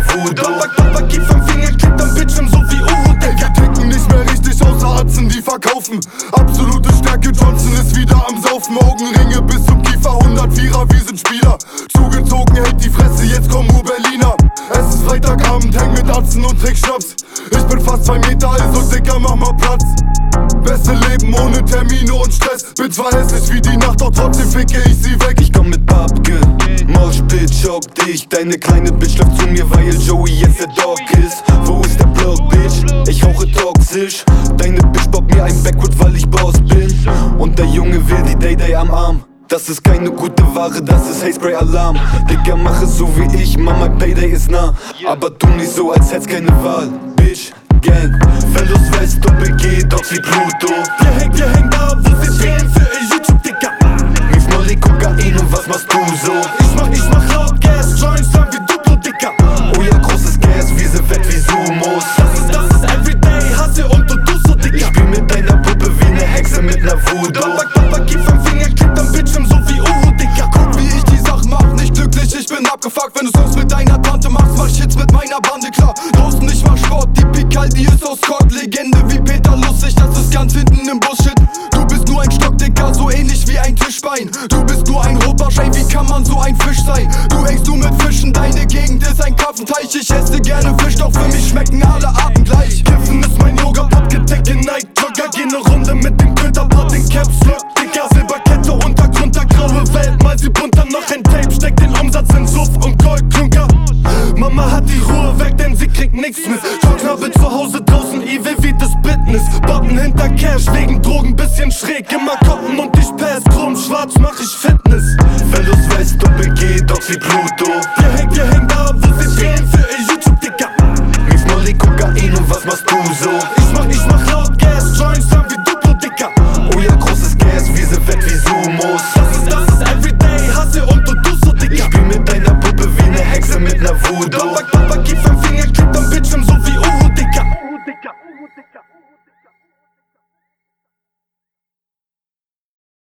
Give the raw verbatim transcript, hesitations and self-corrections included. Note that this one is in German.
Voodoo. Papa, Papa, gib fünf Finger, klebt am Bildschirm so wie Uhu, Digga. Wir ticken nicht mehr richtig, außer Atzen, die verkaufen. Absolute Stärke, Johnson ist wieder am Saufen. Augenringe bis zum Kiefer, hundertvierer, wir sind Spieler. Zugezogen, hält die Fresse, jetzt kommen nur Berliner. Es ist Freitagabend, häng mit Atzen und trink Schnaps. Ich bin fast zwei Meter, also Dicker, mach mal Platz. Beste Leben ohne Termine und Stress. Bin zwar hässlich wie die Nacht, doch trotzdem ficke ich sie weg. Ich komm mit Babke, Mosh Bitch, hock dich. Deine kleine Bitch läuft zu mir, weil Joey jetzt der Dog ist. Wo ist der Block, Bitch? Ich rauche toxisch. Deine Bitch baut mir ein Backwood, weil ich Boss bin. Und der Junge will die Day-Day am Arm. Das ist keine gute Ware, das ist Haze-Spray-Alarm. Digga, mach es so wie ich, Mama, Payday ist nah. Aber tu nicht so, als hätt's keine Wahl, Bitch. Gang, Fellows West, Doppel-G, Dogs wie Pluto. Wir hängen, wir hängen da, wo sie drehen für ihr YouTube, Digga. Mief Molly, Kokain und was machst du so? Ich mach, ich mach laut Gas, Joints dann wie Duplo, Digga. Oh ja, großes Gas, wir sind fett wie Sumos. Das ist, das ist Everyday, Hasse und du tust so, Digga. Ich spiel mit deiner Puppe wie ne Hexe mit ner Voodoo. Papa, Papa, gib fünf Finger, klebt am Bildschirm so wie Uhu, Digga. Guck, wie ich die Sachen mach, nicht glücklich, ich bin abgefuckt. Wenn du Songs mit deiner Tante machst, mach ich Hits mit meiner Bande, klar. Draußen, ich mach Sport, die Pikaldi ist aus Scott. Legende wie Peter Lustig, das ist ganz hinten im Bullshit. Du bist nur ein Stock, Dicker, so ähnlich wie ein Tischbein. Du bist nur ein Rohbarsch, ey, wie kann man so ein Fisch sein? Du hängst nur mit Fischen, deine Gegend ist ein Karpfenteich. Ich esse gerne Fisch, doch für mich schmecken alle Arten gleich. Kiffen ist mein Yoga, abgedeckt in Nike Jogger. Geh ne Runde mit dem Köterpart, den Caps Lock, Digga. Silberkette, Untergrund, der graue Welt. Mal sie bunter, noch ein Tape, steckt den Umsatz in Suff und Goldklunker. Mama hat die Ruhe weg, denn sie kriegt nix mit. Schocknabel zu Hause, draußen Evil wie das Business. Botten hinter Cash, wegen Drogen bisschen schräg. Immer koppen und ich pass, chrom, schwarz mach ich Fitness. Fellows West, Doppel-G, Dogs wie Pluto. Wir hängen, wir hängen da, wo sie drehen für ihr YouTube, Digga. Mief Molly, Kokain und was machst du so? Ich mach, ich mach laut Gas, Joints dann wie Duplo, Digga. Oh ja, großes Gas, wir sind fett wie Sumos. Das ist, das ist Everyday, Hasse und du tust so, Digga. Ich spiel mit deiner Puppe wie ne Hexe mit ner Voodoo. Papa, Papa, gib